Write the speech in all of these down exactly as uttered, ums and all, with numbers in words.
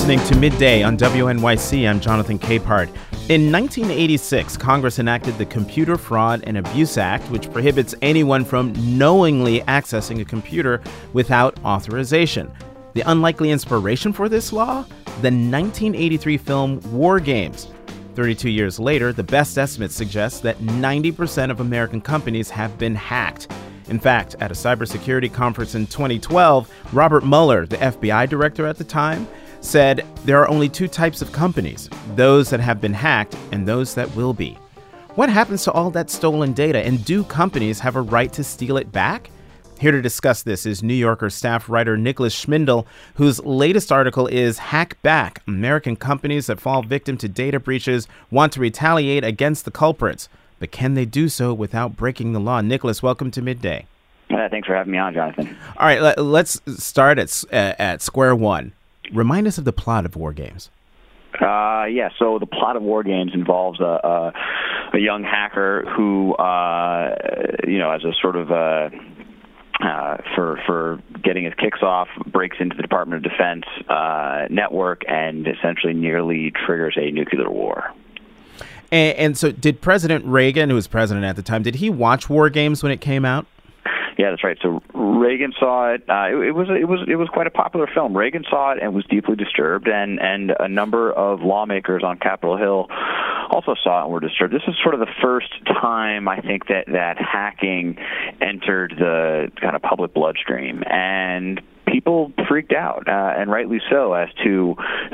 listening to Midday on W N Y C. I'm Jonathan Capehart. In nineteen eighty-six, Congress enacted the Computer Fraud and Abuse Act, which prohibits anyone from knowingly accessing a computer without authorization. The unlikely inspiration for this law? The nineteen eighty-three film War Games. thirty-two years later, the best estimate suggests that ninety percent of American companies have been hacked. In fact, at a cybersecurity conference in twenty twelve, Robert Mueller, the F B I director at the time, said there are only two types of companies, those that have been hacked and those that will be. What happens to all that stolen data, and do companies have a right to steal it back? Here to discuss this is New Yorker staff writer Nicholas Schmindel, whose latest article is Hack Back: American Companies That Fall Victim to Data Breaches Want to Retaliate Against the Culprits. But can they do so without breaking the law? Nicholas, welcome to Midday. Uh, thanks for having me on, Jonathan. All right, let, let's start at uh, at square one. Remind us of the plot of War Games. Uh, yeah, so the plot of War Games involves a, a, a young hacker who, uh, you know, as a sort of uh, uh, for for getting his kicks off, breaks into the Department of Defense uh, network and essentially nearly triggers a nuclear war. And, and so did President Reagan, who was president at the time, did he watch War Games when it came out? Yeah, that's right. So Reagan saw it. Uh, it, it was it was it was quite a popular film. Reagan saw it and was deeply disturbed, and, and a number of lawmakers on Capitol Hill also saw it and were disturbed. This is sort of the first time, I think, that, that hacking entered the kind of public bloodstream, and people freaked out, uh, and rightly so, as to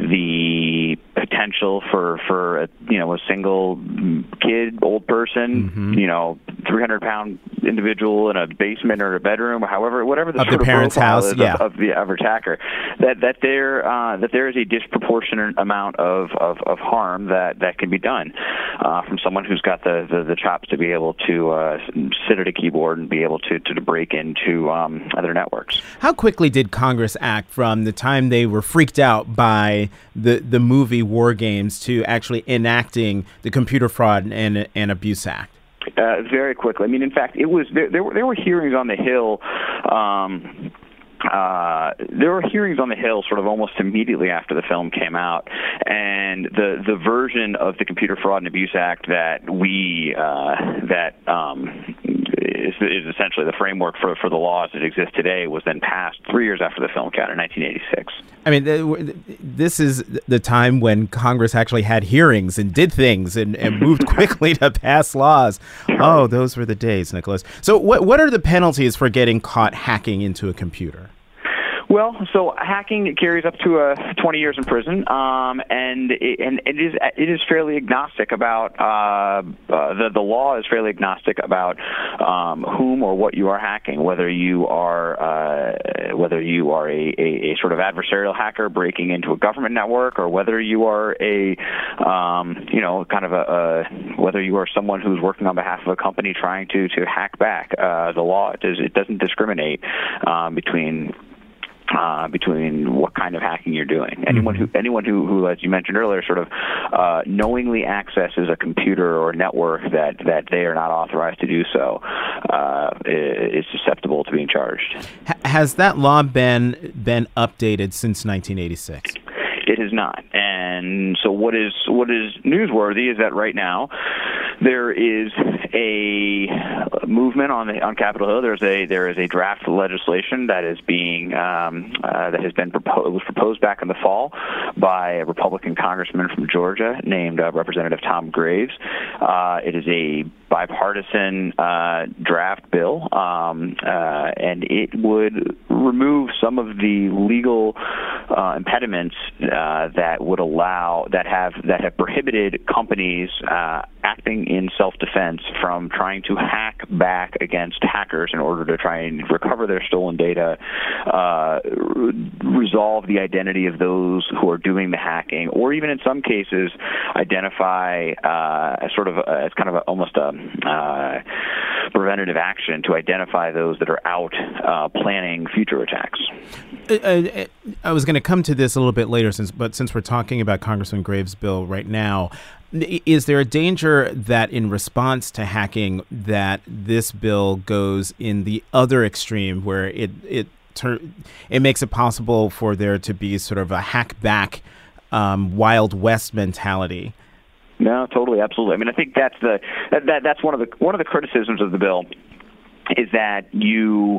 the potential for, for a, you know, a single kid, old person, mm-hmm. you know, three hundred pound individual in a basement or a bedroom, or however, whatever the of sort the of parents' profile house, is yeah. of, of the average hacker, that that there uh, that there is a disproportionate amount of, of, of harm that, that can be done uh, from someone who's got the, the, the chops to be able to uh, sit at a keyboard and be able to, to, to break into um, other networks. How quickly did Congress act from the time they were freaked out by the, the movie War Games to actually enacting the Computer Fraud and, and Abuse Act? Uh, very quickly. I mean, in fact, it was there. There were, there were hearings on the Hill. Um, uh, there were hearings on the Hill sort of almost immediately after the film came out, and the the version of the Computer Fraud and Abuse Act that we uh, that um, is, is essentially the framework for for the laws that exist today was then passed three years after the film came out in nineteen eighty-six. I mean, this is the time when Congress actually had hearings and did things and, and moved quickly to pass laws. Oh, those were the days, Nicholas. So what what are the penalties for getting caught hacking into a computer? Well, so hacking carries up to uh, twenty years in prison, um, and it, and it is it is fairly agnostic about uh, uh, the the law is fairly agnostic about um, whom or what you are hacking, whether you are uh, whether you are a, a, a sort of adversarial hacker breaking into a government network, or whether you are a um, you know kind of a, a whether you are someone who's working on behalf of a company trying to to hack back. Uh, the law it, does, it doesn't discriminate um, between. Uh, between what kind of hacking you're doing. Anyone who, anyone who, who, as you mentioned earlier, sort of uh, knowingly accesses a computer or network that, that they are not authorized to do so uh, is susceptible to being charged. Has that law been been updated since nineteen eighty-six? It is not. And so what is what is newsworthy is that right now there is a movement on the on Capitol Hill. There's a there is a draft legislation that is being um, uh, that has been proposed was proposed back in the fall by a Republican congressman from Georgia named uh, Representative Tom Graves. Uh, it is a bipartisan uh, draft bill, um, uh, and it would remove some of the legal uh, impediments uh, that would allow that have that have prohibited companies uh, acting in self-defense from trying to hack back against hackers in order to try and recover their stolen data, uh, re- resolve the identity of those who are doing the hacking, or even in some cases identify uh, as sort of a, as kind of a, almost a uh, preventative action to identify those that are out uh, planning future attacks. I, I was going to come to this a little bit later, since but since we're talking about Congressman Graves' bill right now, is there a danger that in response to hacking that this bill goes in the other extreme, where it it ter- it makes it possible for there to be sort of a hack back um, Wild West mentality. No, totally, absolutely. I mean, I think that's the that, that that's one of the one of the criticisms of the bill is that you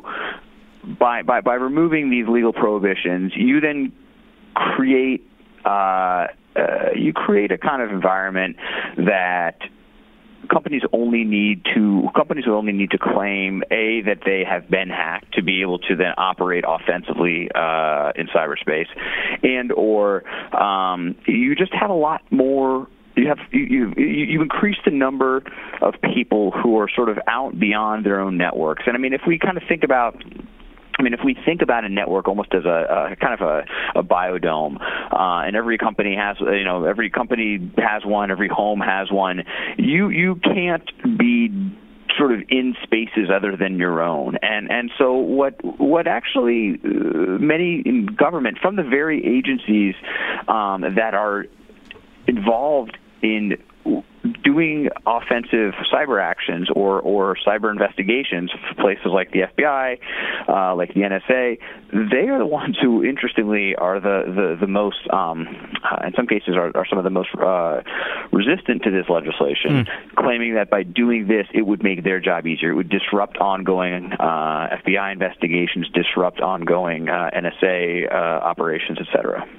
by by by removing these legal prohibitions, you then create uh, uh, you create a kind of environment that companies only need to companies will only need to claim a that they have been hacked to be able to then operate offensively uh, in cyberspace, and or um, you just have a lot more. You have you you you increase the number of people who are sort of out beyond their own networks, and I mean, if we kind of think about. I mean, if we think about a network almost as a, a kind of a, a biodome, uh, and every company has, you know, every company has one, every home has one, you you can't be sort of in spaces other than your own. And and so what what actually uh, many in government, from the very agencies um, that are involved in doing offensive cyber actions or, or cyber investigations, places like the F B I, uh, like the N S A, they are the ones who, interestingly, are the, the, the most, um, uh, in some cases, are, are some of the most uh, resistant to this legislation, mm. claiming that by doing this, it would make their job easier. It would disrupt ongoing uh, F B I investigations, disrupt ongoing uh, N S A uh, operations, et cetera.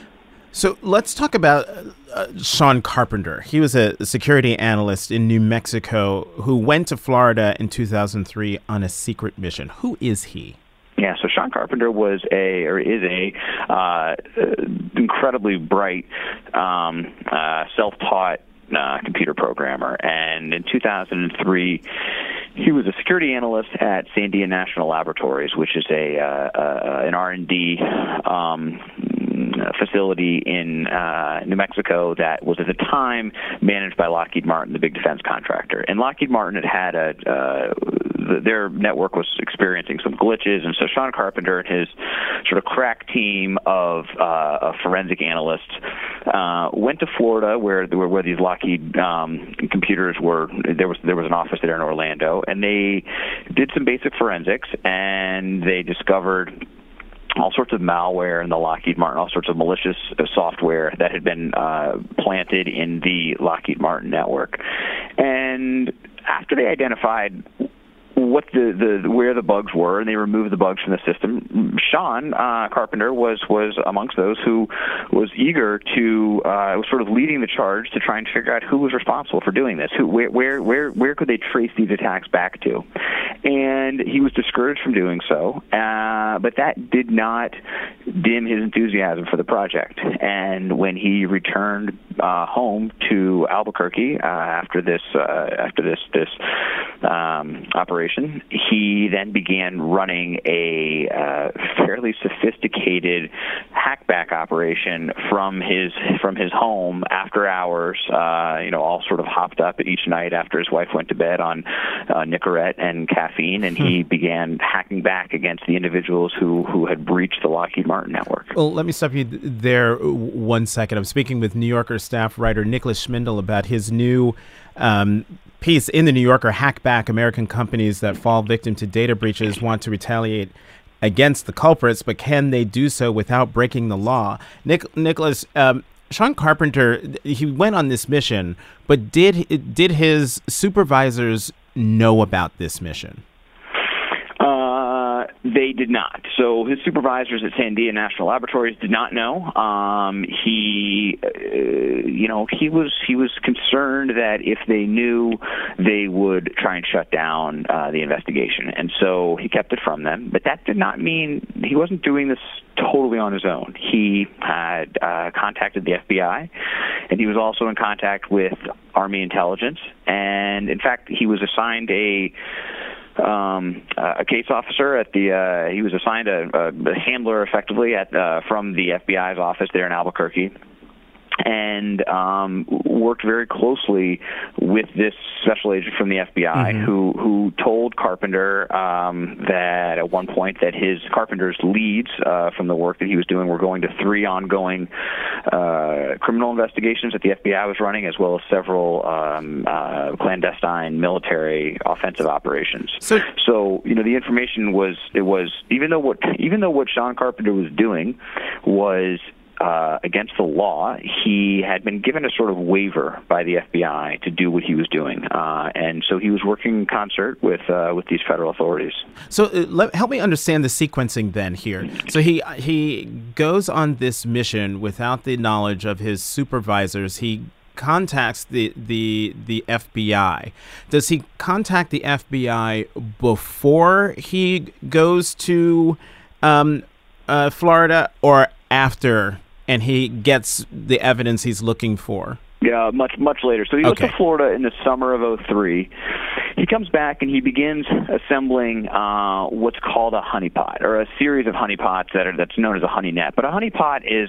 So let's talk about uh, Sean Carpenter. He was a security analyst in New Mexico who went to Florida in two thousand three on a secret mission. Who is he? Yeah, so Sean Carpenter was a, or is a, uh, incredibly bright, um, uh, self-taught uh, computer programmer. And in two thousand three, he was a security analyst at Sandia National Laboratories, which is a uh, uh, an R and D um facility in uh, New Mexico that was at the time managed by Lockheed Martin, the big defense contractor. And Lockheed Martin had had a uh, the, their network was experiencing some glitches, and so Sean Carpenter and his sort of crack team of, uh, of forensic analysts uh, went to Florida, where where, where these Lockheed um, computers were. There was there was an office there in Orlando, and they did some basic forensics, and they discovered all sorts of malware in the Lockheed Martin, all sorts of malicious software that had been uh, planted in the Lockheed Martin network. And after they identified what the, the where the bugs were, and they removed the bugs from the system, Sean uh, Carpenter was was amongst those who was eager to uh, was sort of leading the charge to try and figure out who was responsible for doing this, who where where where, where could they trace these attacks back to, and he was discouraged from doing so, uh, but that did not dim his enthusiasm for the project. And when he returned uh, home to Albuquerque uh, after this uh, after this this um, operation, he then began running a uh, fairly sophisticated hackback operation from his from his home after hours. Uh, you know, all sort of hopped up each night after his wife went to bed on uh, Nicorette and caffeine, and he began hacking back against the individuals who who had breached the Lockheed Martin network. Well, let me stop you there one second. I'm speaking with New Yorker staff writer Nicholas Schmindel about his new um, piece in the New Yorker, Hack Back: American Companies That Fall Victim to Data Breaches Want to Retaliate Against the Culprits, but Can They Do So Without Breaking the Law? Nick, Nicholas, um, Sean Carpenter, he went on this mission, but did did his supervisors know about this mission? Uh, they did not. So his supervisors at Sandia National Laboratories did not know. Um, he, uh, you know, he was he was concerned that if they knew, they would try and shut down uh, the investigation, and so he kept it from them. But that did not mean he wasn't doing this totally on his own. He had uh, contacted the F B I, and he was also in contact with Army intelligence. And in fact, he was assigned a Um, uh, a case officer at the, uh, he was assigned a, a handler effectively at, uh, from the F B I's office there in Albuquerque, and um, worked very closely with this special agent from the F B I, mm-hmm. who who told Carpenter um, that at one point that his Carpenter's leads uh, from the work that he was doing were going to three ongoing uh, criminal investigations that the F B I was running, as well as several um, uh, clandestine military offensive operations. So, so you know, the information was it was even though what even though what Sean Carpenter was doing was uh, against the law. He had been given a sort of waiver by the F B I to do what he was doing, uh, and so he was working in concert with uh, with these federal authorities. So uh, let, help me understand the sequencing then here. So he he goes on this mission without the knowledge of his supervisors. He contacts the the the F B I. Does he contact the F B I before he goes to um, uh, Florida, or after, and he gets the evidence he's looking for? Yeah, much much later. So he goes Okay. to Florida in the summer of oh three. He comes back and he begins assembling uh, what's called a honeypot, or a series of honeypots that are that's known as a honey net. But a honeypot is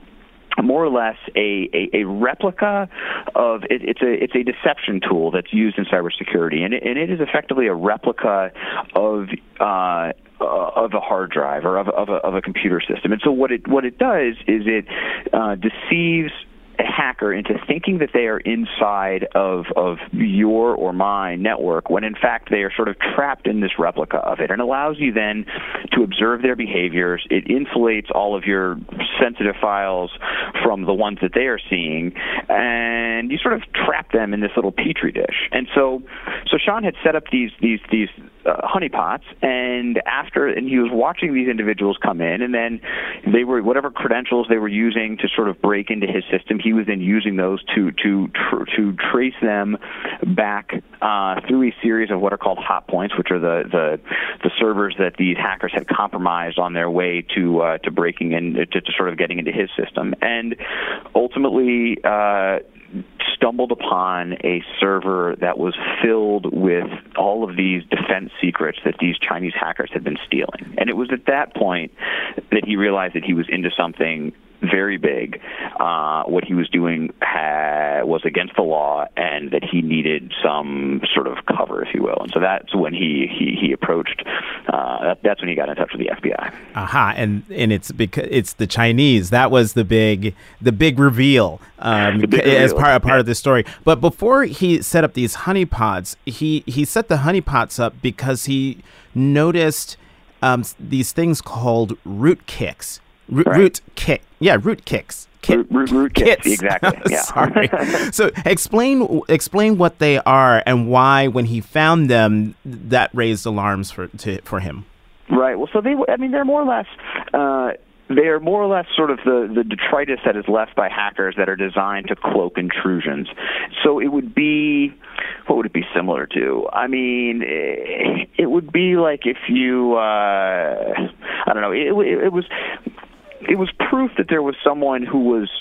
more or less a, a, a replica of it, it's a it's a deception tool that's used in cybersecurity, and it, and it is effectively a replica of uh, of a hard drive or of, of, a, of a computer system. And so what it what it does is it uh, deceives a hacker into thinking that they are inside of of your or my network, when in fact they are sort of trapped in this replica of it, and allows you then to observe their behaviors. It insulates all of your sensitive files from the ones that they are seeing, and you sort of trap them in this little petri dish. And so, so Sean had set up these these these uh, honeypots, and after, and he was watching these individuals come in, and then they were whatever credentials they were using to sort of break into his system. He was then using those to to tr- to trace them back uh, through a series of what are called hot points, which are the the, the servers that these hackers had compromised on their way to uh, to breaking in to, to sort of getting into his system, and ultimately uh, stumbled upon a server that was filled with all of these defense secrets that these Chinese hackers had been stealing. And it was at that point that he realized that he was into something very big. Uh, what he was doing ha- was against the law, and that he needed some sort of cover, if you will. And so that's when he he, he approached. Uh, that, that's when he got in touch with the F B I. Aha, and and it's because it's the Chinese. That was the big the big reveal, um, the big as reveal. part a part Yeah. of the story. But before he set up these honeypots, he he set the honeypots up because he noticed um, these things called root kicks. Root, Right. root kick, yeah, root kicks. Kit, Root, root, root kits, exactly. Yeah. Sorry. So explain explain what they are and why, when he found them, that raised alarms for to, for him. Right. Well, so they, I mean, they're more or less, uh, they are more or less sort of the, the detritus that is left by hackers that are designed to cloak intrusions. So it would be, what would it be similar to? I mean, it, it would be like if you, uh, I don't know, it, it, it was, it was proof that there was someone who was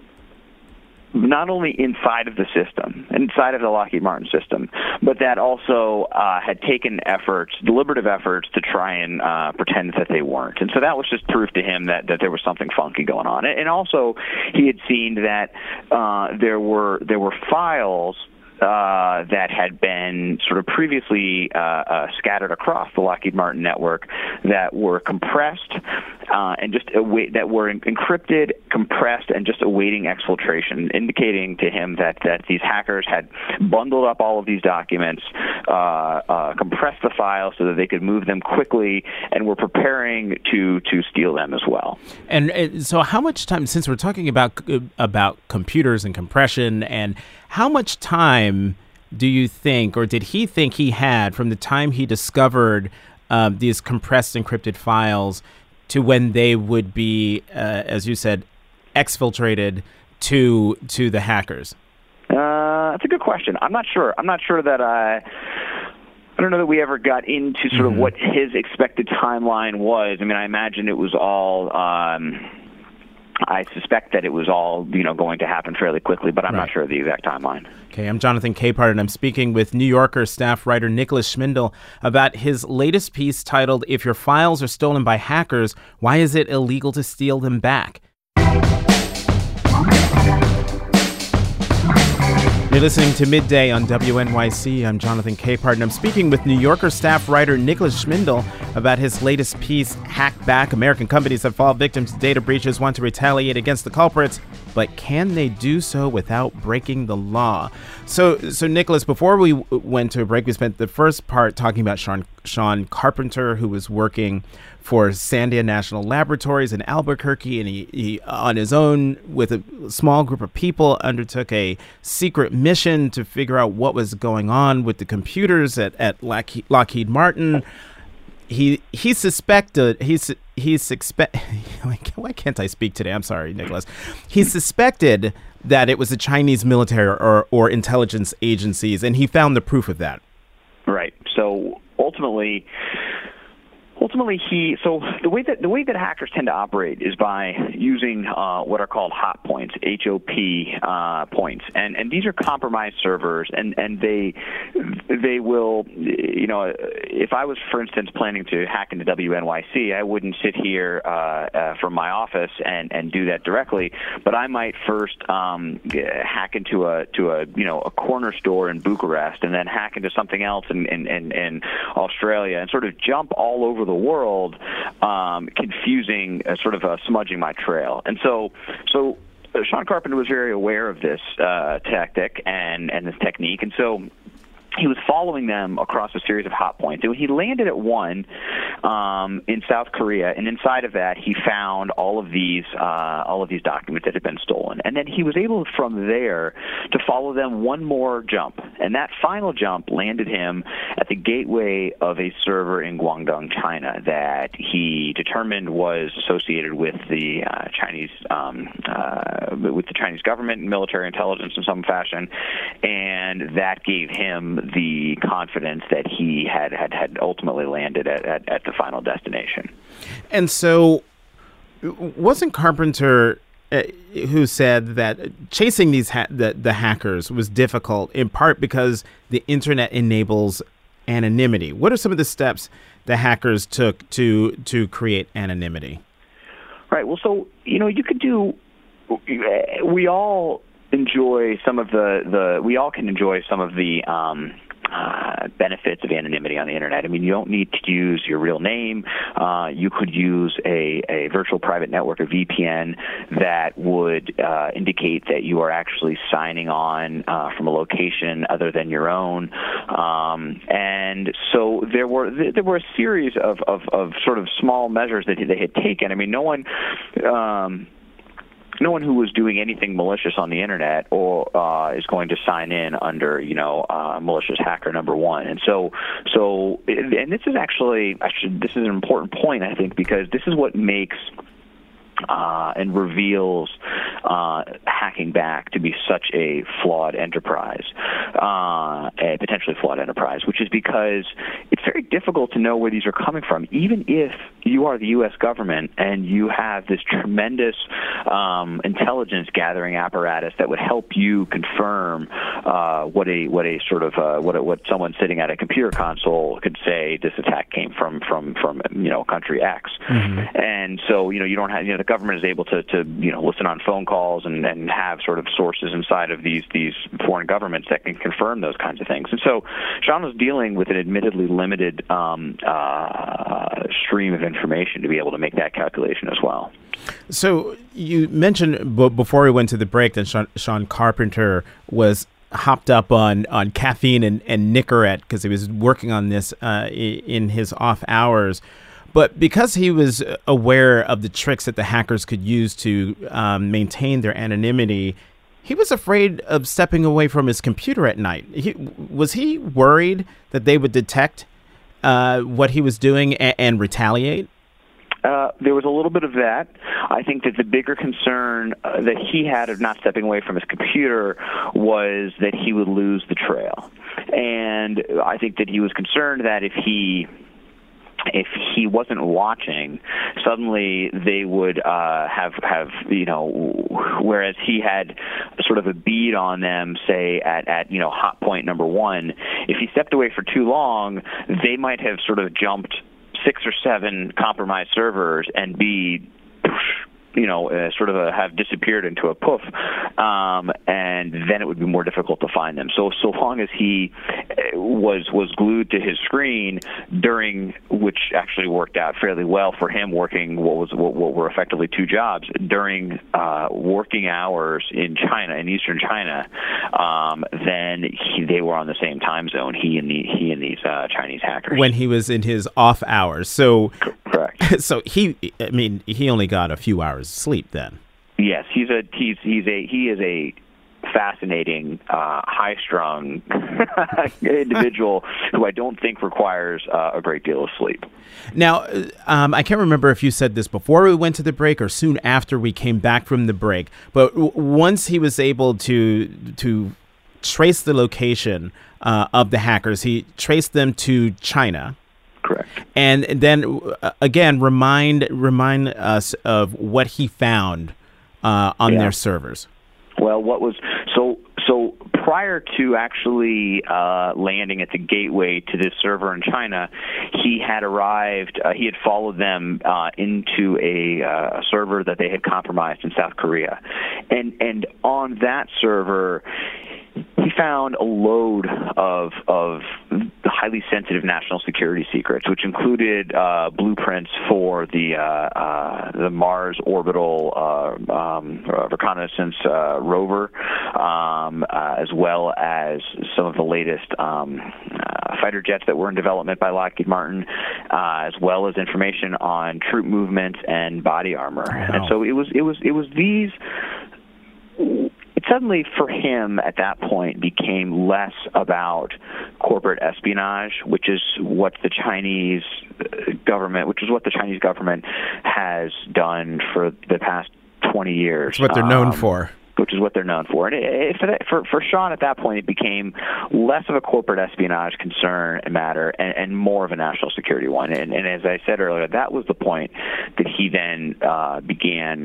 not only inside of the system, inside of the Lockheed Martin system, but that also uh, had taken efforts, deliberative efforts, to try and uh, pretend that they weren't. And so that was just proof to him that, that there was something funky going on. And also, he had seen that uh, there were there were files Uh, that had been sort of previously uh, uh, scattered across the Lockheed Martin network that were compressed uh, and just await, that were encrypted, compressed, and just awaiting exfiltration, indicating to him that, that these hackers had bundled up all of these documents, uh, uh, compressed the files so that they could move them quickly, and were preparing to to steal them as well. And uh, so, how much time? Since we're talking about uh, about computers and compression, and how much time do you think, or did he think he had, from the time he discovered uh, these compressed, encrypted files to when they would be, uh, as you said, exfiltrated to to the hackers? Uh, that's a good question. I'm not sure. I'm not sure that I. I don't know that we ever got into sort of Mm-hmm. what his expected timeline was. I mean, I imagine it was all. Um, I suspect that it was all, you know, going to happen fairly quickly, but I'm Right. not sure of the exact timeline. Okay, I'm Jonathan Capehart, and I'm speaking with New Yorker staff writer Nicholas Schmindel about his latest piece titled, "If Your Files Are Stolen by Hackers, Why Is It Illegal to Steal Them Back?" You're listening to Midday on W N Y C. I'm Jonathan Capehart, and I'm speaking with New Yorker staff writer Nicholas Schmindel about his latest piece, Hack Back. American companies that fall victim to data breaches want to retaliate against the culprits, but can they do so without breaking the law? So, so Nicholas, before we w- went to a break, we spent the first part talking about Sean, Sean Carpenter, who was working for Sandia National Laboratories in Albuquerque, and he, he, on his own, with a small group of people, undertook a secret mission to figure out what was going on with the computers at, at Lockheed, Lockheed Martin. He he suspected he's he suspect why can't I speak today? I'm sorry, Nicholas. He suspected that it was the Chinese military or or intelligence agencies, and he found the proof of that. Right. So ultimately. Ultimately, he so the way that the way that hackers tend to operate is by using uh, what are called hot points, H O P uh, points, and and these are compromised servers, and and they they will, you know, if I was, for instance, planning to hack into W N Y C, I wouldn't sit here uh, uh, from my office and, and do that directly, but I might first um, hack into a to a you know a corner store in Bucharest, and then hack into something else in in, in, in Australia, and sort of jump all over the world, um, confusing, uh, sort of uh, smudging my trail. And so, so uh, Sean Carpenter was very aware of this uh, tactic and, and this technique. And so he was following them across a series of hot points. And he landed at one um, in South Korea, and inside of that, he found all of these uh, all of these documents that had been stolen. And then he was able, from there, to follow them one more jump. And that final jump landed him at the gateway of a server in Guangdong, China, that he determined was associated with the uh, Chinese um, uh, with the Chinese government and military intelligence in some fashion, and that gave him the confidence that he had had, had ultimately landed at, at, at the final destination. And so wasn't Carpenter uh, who said that chasing these ha- the, the hackers was difficult, in part because the internet enables anonymity? What are some of the steps the hackers took to to create anonymity? Right. Well, so, you know, you could do, we all enjoy some of the, the we all can enjoy some of the um, uh, benefits of anonymity on the internet. I mean, you don't need to use your real name. Uh, you could use a, a virtual private network, a V P N, that would uh, indicate that you are actually signing on uh, from a location other than your own. Um, and so there were there were a series of, of, of sort of small measures that they had taken. I mean, no one. Um, No one who was doing anything malicious on the internet or uh, is going to sign in under, you know, uh, malicious hacker number one. And so, so, and this is actually, actually, this is an important point, I think, because this is what makes uh, and reveals uh, hacking back to be such a flawed enterprise, uh, a potentially flawed enterprise, which is because it's very difficult to know where these are coming from, even if you are the U S government and you have this tremendous um, intelligence gathering apparatus that would help you confirm uh, what a what a sort of uh, what a, what someone sitting at a computer console could say. This attack came from from from you know country X, mm-hmm. and so you know you don't have you know the government is able to to you know listen on phone calls and, and have sort of sources inside of these these foreign governments that can confirm those kinds of things. And so Sean was dealing with an admittedly limited um, uh, stream of information to be able to make that calculation as well. So you mentioned b- before we went to the break that Sean, Sean Carpenter was hopped up on, on caffeine and, and Nicorette because he was working on this uh, in his off hours. But because he was aware of the tricks that the hackers could use to um, maintain their anonymity, he was afraid of stepping away from his computer at night. He, was he worried that they would detect uh, what he was doing and, and retaliate? Uh, there was a little bit of that. I think that the bigger concern uh, that he had of not stepping away from his computer was that he would lose the trail. And I think that he was concerned that if he if he wasn't watching, suddenly they would uh, have, have, you know, whereas he had sort of a bead on them, say, at, at, you know, hot point number one, if he stepped away for too long, they might have sort of jumped six or seven compromised servers and be you know, uh, sort of a, have disappeared into a poof, um, and then it would be more difficult to find them. So, so long as he was was glued to his screen during, which actually worked out fairly well for him, working what was what, what were effectively two jobs during uh, working hours in China, in Eastern China, um, then he, they were on the same time zone. He and the he and these uh, Chinese hackers. When he was in his off hours, so correct. So he, I mean, he only got a few hours sleep then. Yes, he's a he's he's a he is a fascinating, uh, high-strung individual who I don't think requires uh, a great deal of sleep. Now, um, I can't remember if you said this before we went to the break or soon after we came back from the break, but w- once he was able to to trace the location uh, of the hackers, he traced them to China. Correct. And then uh, again, remind remind us of what he found uh, on yeah. their servers. Well, what was so so prior to actually uh, landing at the gateway to this server in China, he had arrived. Uh, he had followed them uh, into a uh, server that they had compromised in South Korea, and and on that server, he found a load of of highly sensitive national security secrets, which included uh, blueprints for the uh, uh, the Mars orbital uh, um, reconnaissance uh, rover, um, uh, as well as some of the latest um, uh, fighter jets that were in development by Lockheed Martin, uh, as well as information on troop movements and body armor. Wow. And so it was it was it was these. It suddenly, for him, at that point, became less about corporate espionage, which is what the Chinese government, which is what the Chinese government has done for the past twenty years. It's what they're known um, for. Which is what they're known for. And it, it, for, for Sean, at that point, it became less of a corporate espionage concern and matter and, and more of a national security one. And, and as I said earlier, that was the point that he then uh, began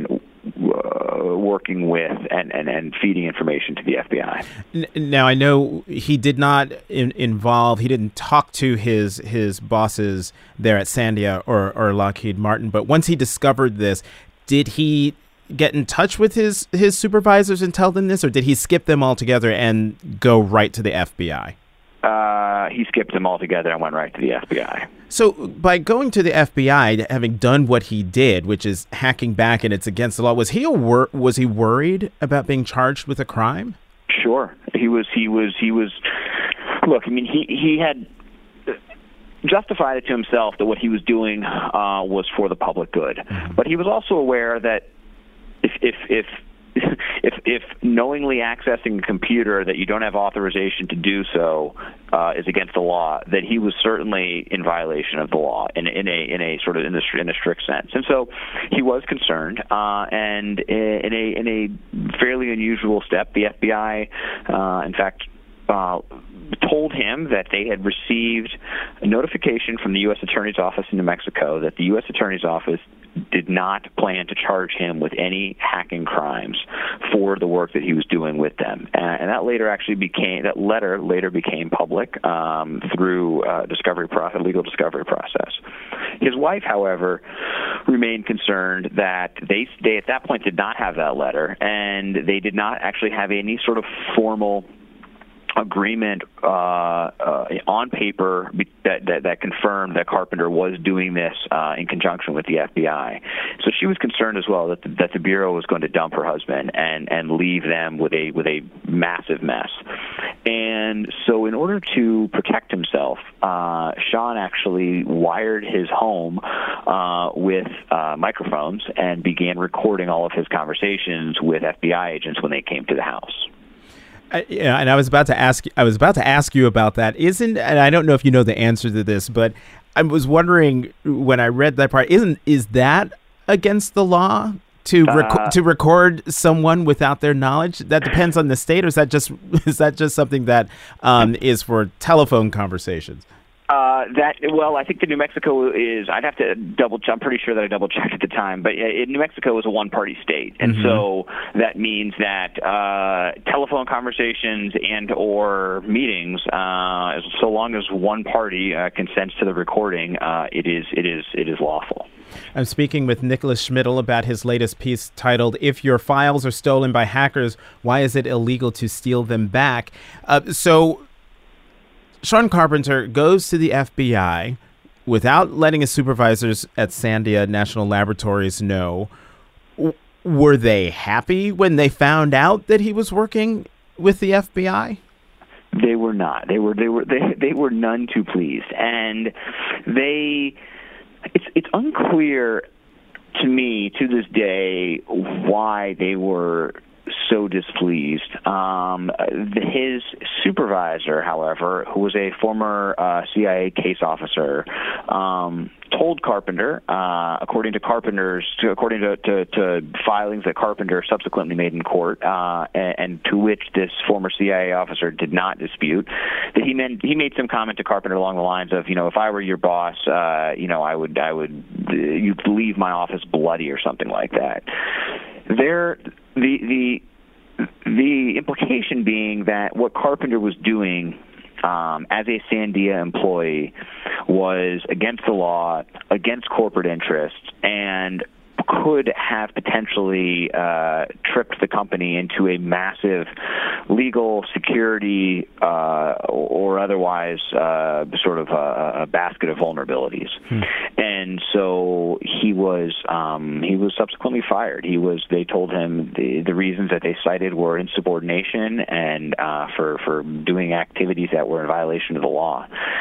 Uh, working with and, and, and feeding information to the F B I. Now, I know he did not in, involve, he didn't talk to his his bosses there at Sandia or, or Lockheed Martin, but once he discovered this, did he get in touch with his, his supervisors and tell them this, or did he skip them altogether and go right to the F B I? Uh, he skipped them altogether and went right to the F B I. So by going to the F B I, having done what he did, which is hacking back and it's against the law, was he a wor- was he worried about being charged with a crime? Sure. He was, he was, he was, look, I mean, he, he had justified it to himself that what he was doing uh, was for the public good. Mm-hmm. But he was also aware that if, if, if, If, if knowingly accessing a computer that you don't have authorization to do so uh, is against the law, that he was certainly in violation of the law in, in a in a sort of in a, in a strict sense, and so he was concerned. Uh, and in a in a fairly unusual step, the F B I, uh, in fact, uh, told him that they had received a notification from the U S Attorney's Office in New Mexico that the U S Attorney's Office did not plan to charge him with any hacking crimes for the work that he was doing with them. And, and that later actually became, that letter later became public um, through uh, discovery process, legal discovery process. His wife, however, remained concerned that they, they at that point did not have that letter, and they did not actually have any sort of formal agreement uh, uh, on paper that, that that confirmed that Carpenter was doing this uh, in conjunction with the F B I. So she was concerned as well that the, that the Bureau was going to dump her husband and, and leave them with a with a massive mess. And so in order to protect himself, uh, Sean actually wired his home uh, with uh, microphones and began recording all of his conversations with F B I agents when they came to the house. Uh, yeah, and I was about to ask. I was about to ask you about that. Isn't, and I don't know if you know the answer to this, but I was wondering when I read that part. Isn't is that against the law to rec- uh, to record someone without their knowledge? That depends on the state, or is that just is that just something that um, is for telephone conversations? Uh, that well, I think the New Mexico is. I'd have to double. I'm pretty sure that I double checked at the time, but it, New Mexico is a one-party state, and mm-hmm. so that means that uh, telephone conversations and or meetings, uh, so long as one party uh, consents to the recording, uh, it is it is it is lawful. I'm speaking with Nicholas Schmidl about his latest piece titled, "If Your Files Are Stolen by Hackers, Why Is It Illegal to Steal Them Back?" Uh, so Sean Carpenter goes to the F B I without letting his supervisors at Sandia National Laboratories know. W- were they happy when they found out that he was working with the F B I? They were not. They were. They were. They, they were none too pleased, and they. It's it's unclear to me to this day why they were so displeased. Um, his supervisor, however, who was a former uh, C I A case officer, um, told Carpenter, uh, according to Carpenter's, to, according to, to, to filings that Carpenter subsequently made in court, uh, and, and to which this former C I A officer did not dispute, that he meant he made some comment to Carpenter along the lines of, you know, if I were your boss, uh, you know, I would, I would, uh, you'd leave my office bloody or something like that. There, the the the implication being that what Carpenter was doing um, as a Sandia employee was against the law, against corporate interests, and could have potentially uh, tripped the company into a massive legal, security, uh, or otherwise uh, sort of a, a basket of vulnerabilities. Hmm. And so he was um, he was subsequently fired. He was. They told him the, the reasons that they cited were insubordination and uh, for for doing activities that were in violation of the law.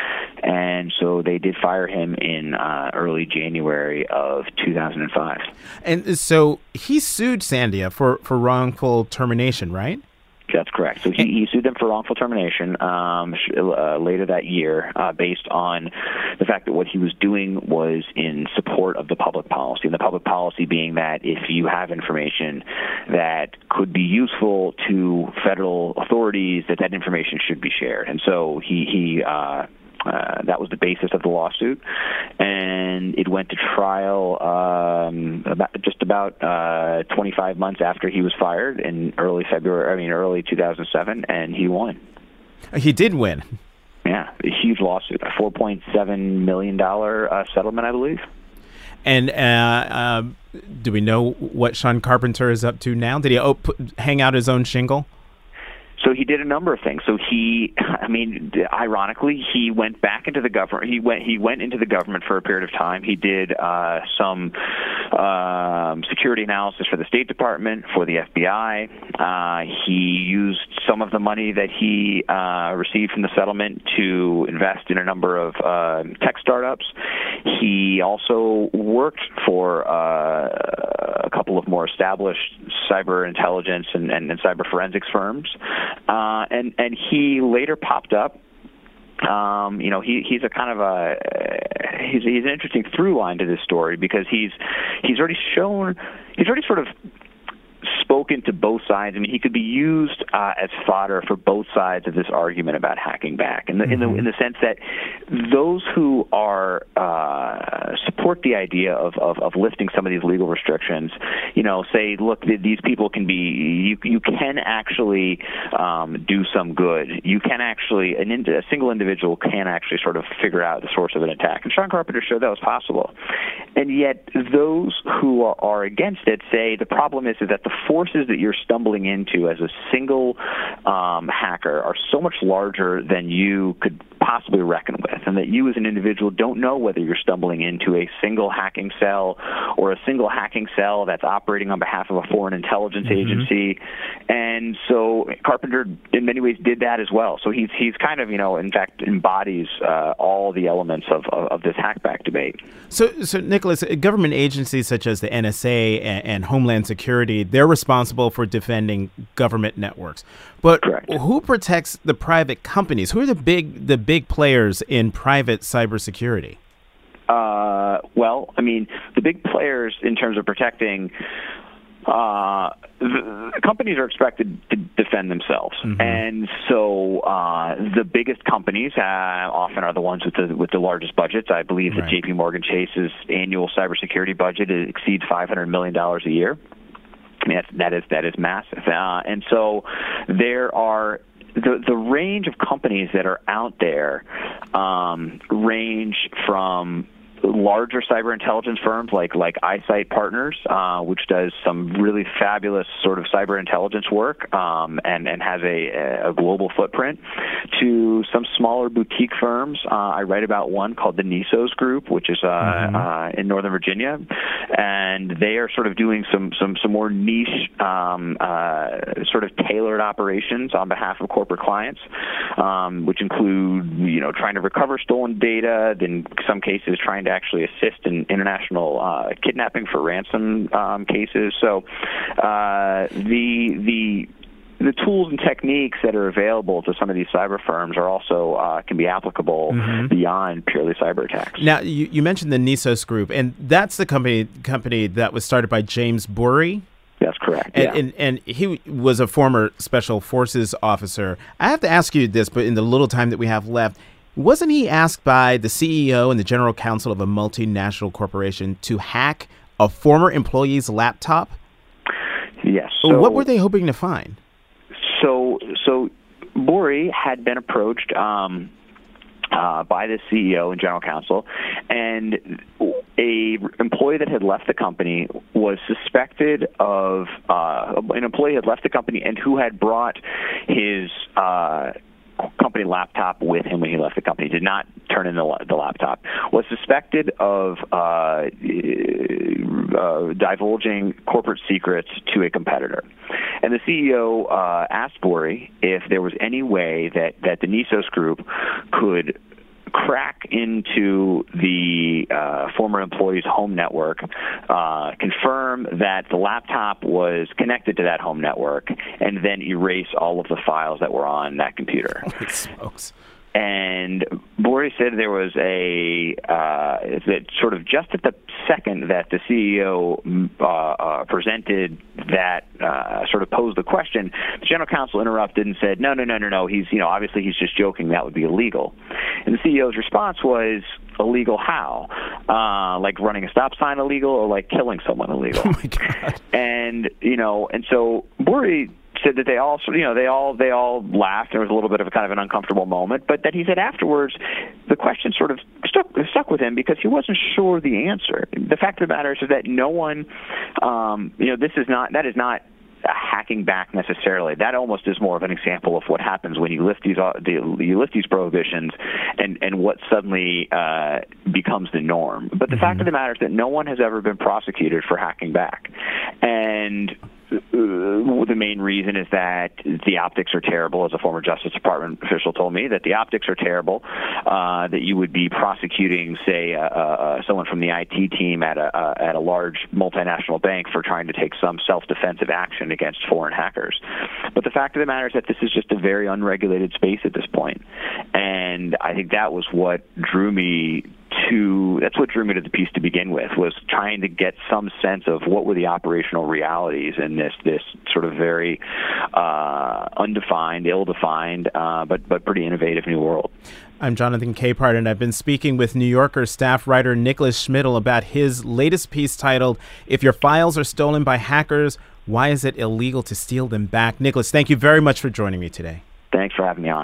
And so they did fire him in uh, early January of two thousand five. And so he sued Sandia for, for wrongful termination, right? That's correct. So he, he sued them for wrongful termination um, uh, later that year uh, based on the fact that what he was doing was in support of the public policy. And the public policy being that if you have information that could be useful to federal authorities, that that information should be shared. And so he... he uh, Uh, that was the basis of the lawsuit, and it went to trial um, about, just about uh, twenty-five months after he was fired in early February. I mean, early two thousand seven, and he won. He did win. Yeah, a huge lawsuit, a four point seven million dollars uh, settlement, I believe. And uh, uh, do we know what Sean Carpenter is up to now? Did he oh, put, hang out his own shingle? So he did a number of things. So he, I mean, ironically, he went back into the government. He went. He went into the government for a period of time. He did uh, some um, security analysis for the State Department, for the F B I. Uh, he used some of the money that he uh, received from the settlement to invest in a number of uh, tech startups. He also worked for uh, a couple of more established cyber intelligence and, and, and cyber forensics firms. Uh, and, and he later popped up. Um, you know, he, he's a kind of a he's he's an interesting through line to this story because he's he's already shown he's already sort of spoken to both sides. I mean, he could be used uh, as fodder for both sides of this argument about hacking back, in the mm-hmm. in the in the sense that those who are uh, support the idea of, of of lifting some of these legal restrictions, you know, say, look, these people can be you you can actually um, do some good. You can actually an a single individual can actually sort of figure out the source of an attack, and Sean Carpenter showed that was possible. And yet, those who are, are against it say the problem is, is that the forces that you're stumbling into as a single um, hacker are so much larger than you could possibly reckon with, and that you as an individual don't know whether you're stumbling into a single hacking cell or a single hacking cell that's operating on behalf of a foreign intelligence mm-hmm. agency. And so Carpenter, in many ways, did that as well. So he's he's kind of, you know, in fact, embodies uh, all the elements of, of, of this hackback debate. So, so Nicholas, government agencies such as the N S A and, and Homeland Security, they're responsible for defending government networks. But Correct. Who protects the private companies? Who are the big the big players in private cybersecurity? Uh, well, I mean, the big players in terms of protecting uh, the, the companies are expected to defend themselves, mm-hmm. and so uh, the biggest companies uh, often are the ones with the with the largest budgets. I believe right. that J P Morgan Chase's annual cybersecurity budget exceeds five hundred million dollars a year. I mean, that's, that is that is massive, uh, and so there are the the range of companies that are out there um, range from larger cyber intelligence firms like like Eyesight Partners, uh, which does some really fabulous sort of cyber intelligence work um, and and has a, a global footprint, to some smaller boutique firms. Uh, I write about one called the Nisos Group, which is uh, mm-hmm. uh, in Northern Virginia, and they are sort of doing some some some more niche, um, uh, sort of tailored operations on behalf of corporate clients, um, which include you know trying to recover stolen data, in some cases trying to actually assist in international uh, kidnapping for ransom um, cases. So uh, the the the tools and techniques that are available to some of these cyber firms are also uh, can be applicable mm-hmm. beyond purely cyber attacks. Now, you, you mentioned the Nisos Group, and that's the company company that was started by James Burry. That's correct. And, yeah. and and he was a former Special Forces officer. I have to ask you this, but in the little time that we have left, wasn't he asked by the C E O and the general counsel of a multinational corporation to hack a former employee's laptop? Yes. So, what were they hoping to find? So, so Burry had been approached um, uh, by the C E O and general counsel, and a employee that had left the company was suspected of uh, an employee had left the company and who had brought his uh, company laptop with him when he left the company, did not turn in the, the laptop, was suspected of uh, uh, divulging corporate secrets to a competitor. And the C E O uh, asked Burry if there was any way that, that the Nisos Group could crack into the uh, former employee's home network, uh, confirm that the laptop was connected to that home network, and then erase all of the files that were on that computer. Holy smokes. And Burry said there was a, uh, that sort of just at the second that the C E O uh, uh, presented that, uh, sort of posed the question, the general counsel interrupted and said, no, no, no, no, no, he's, you know, obviously he's just joking, that would be illegal. And the C E O's response was, illegal how? Uh, like running a stop sign illegal, or like killing someone illegal? Oh my God. And, you know, and so Burry said that they all, you know, they all they all laughed. There was a little bit of a kind of an uncomfortable moment, but that he said afterwards, the question sort of stuck stuck with him because he wasn't sure the answer. The fact of the matter is that no one, um, you know, this is not that is not hacking back necessarily. That almost is more of an example of what happens when you lift these uh, you lift these prohibitions, and and what suddenly uh, becomes the norm. But the mm-hmm. fact of the matter is that no one has ever been prosecuted for hacking back, and Uh, the main reason is that the optics are terrible. As a former Justice Department official told me, that the optics are terrible, uh, that you would be prosecuting, say, uh, uh, someone from the I T team at a uh, at a large multinational bank for trying to take some self-defensive action against foreign hackers. But the fact of the matter is that this is just a very unregulated space at this point, and I think that was what drew me to that's what drew me to the piece to begin with, was trying to get some sense of what were the operational realities in this this sort of very uh, undefined, ill-defined, uh, but but pretty innovative new world. I'm Jonathan Capehart, and I've been speaking with New Yorker staff writer Nicholas Schmidl about his latest piece titled, "If Your Files Are Stolen by Hackers, Why Is It Illegal to Steal Them Back?" Nicholas, thank you very much for joining me today. Thanks for having me on.